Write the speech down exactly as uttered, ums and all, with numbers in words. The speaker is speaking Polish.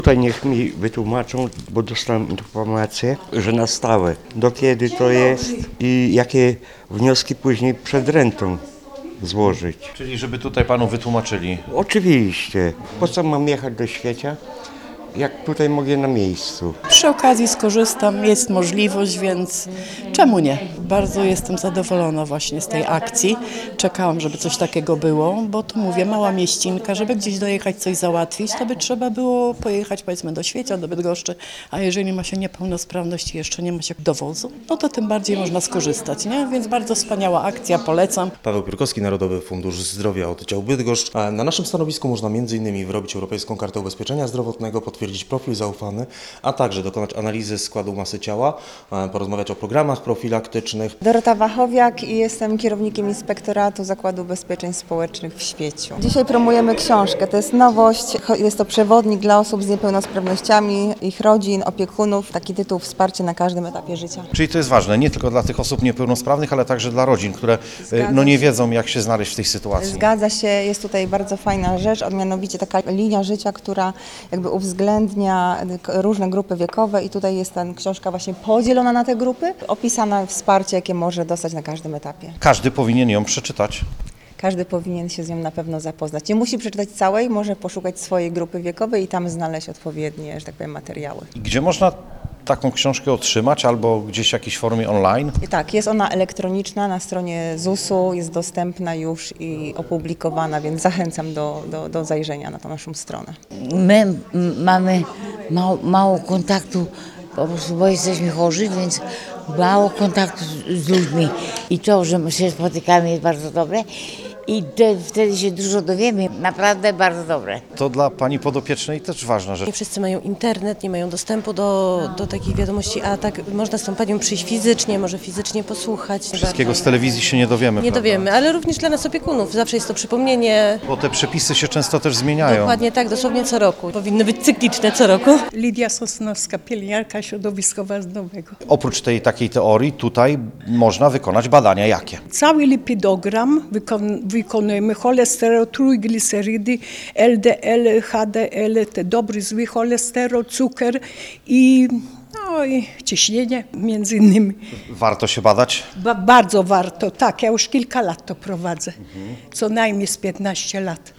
Tutaj niech mi wytłumaczą, bo dostałem informację, że na stałe. Do kiedy to jest i jakie wnioski później przed rentą złożyć. Czyli żeby tutaj panu wytłumaczyli. Oczywiście. Po co mam jechać do świata, jak tutaj mogę na miejscu? Przy okazji skorzystam, jest możliwość, więc czemu nie? Bardzo jestem zadowolona właśnie z tej akcji. Czekałam, żeby coś takiego było, bo tu mówię, mała mieścinka, żeby gdzieś dojechać, coś załatwić, to by trzeba było pojechać powiedzmy do Świecia, do Bydgoszczy, a jeżeli ma się niepełnosprawność i jeszcze nie ma się dowozu, no to tym bardziej można skorzystać, nie? Więc bardzo wspaniała akcja, polecam. Paweł Piórkowski, Narodowy Fundusz Zdrowia, oddział Bydgoszcz. A na naszym stanowisku można między innymi wyrobić Europejską Kartę Ubezpieczenia Zdrowotnego, potwierdzić profil zaufany, a także dokonać analizy składu masy ciała, porozmawiać o programach profilaktycznych. Dorota Wachowiak i jestem kierownikiem Inspektoratu Zakładu Ubezpieczeń Społecznych w Świeciu. Dzisiaj promujemy książkę, to jest nowość, jest to przewodnik dla osób z niepełnosprawnościami, ich rodzin, opiekunów, taki tytuł Wsparcie na każdym etapie życia. Czyli to jest ważne, nie tylko dla tych osób niepełnosprawnych, ale także dla rodzin, które no, nie wiedzą, jak się znaleźć w tej sytuacji. Zgadza się, jest tutaj bardzo fajna rzecz, a mianowicie taka linia życia, która jakby uwzględnia różne grupy wiekowe i tutaj jest ta książka właśnie podzielona na te grupy, opisane wsparcie, jakie może dostać na każdym etapie. Każdy powinien ją przeczytać. Każdy powinien się z nią na pewno zapoznać. Nie musi przeczytać całej, może poszukać swojej grupy wiekowej i tam znaleźć odpowiednie, że tak powiem, materiały. I gdzie można taką książkę otrzymać albo gdzieś w jakiejś formie online? I tak, jest ona elektroniczna na stronie zusu, jest dostępna już i opublikowana, więc zachęcam do, do, do zajrzenia na tą naszą stronę. My m, mamy mało, mało kontaktu, po prostu bo jesteśmy chorzy, więc mało kontaktu z, z ludźmi i to, że my się spotykamy jest bardzo dobre i te, wtedy się dużo dowiemy, naprawdę bardzo dobre. To dla pani podopiecznej też ważna rzecz. Nie wszyscy mają internet, nie mają dostępu do, do takich wiadomości, a tak można z tą panią przyjść fizycznie, może fizycznie posłuchać. Wszystkiego z telewizji się nie dowiemy. Nie prawda? dowiemy, ale również dla nas opiekunów. Zawsze jest to przypomnienie. Bo te przepisy się często też zmieniają. Dokładnie tak, dosłownie co roku. Powinny być cykliczne co roku. Lidia Sosnowska, pielęgniarka środowiskowa z Nowego. Oprócz tej takiej teorii, tutaj można wykonać badania jakie? Cały lipidogram wykon wykonujemy, cholesterol, trójglicerydy, L D L, H D L, te dobry, zły cholesterol, cukier i, no, i ciśnienie między innymi. Warto się badać? Ba bardzo warto, tak, ja już kilka lat to prowadzę, co najmniej z piętnaście lat.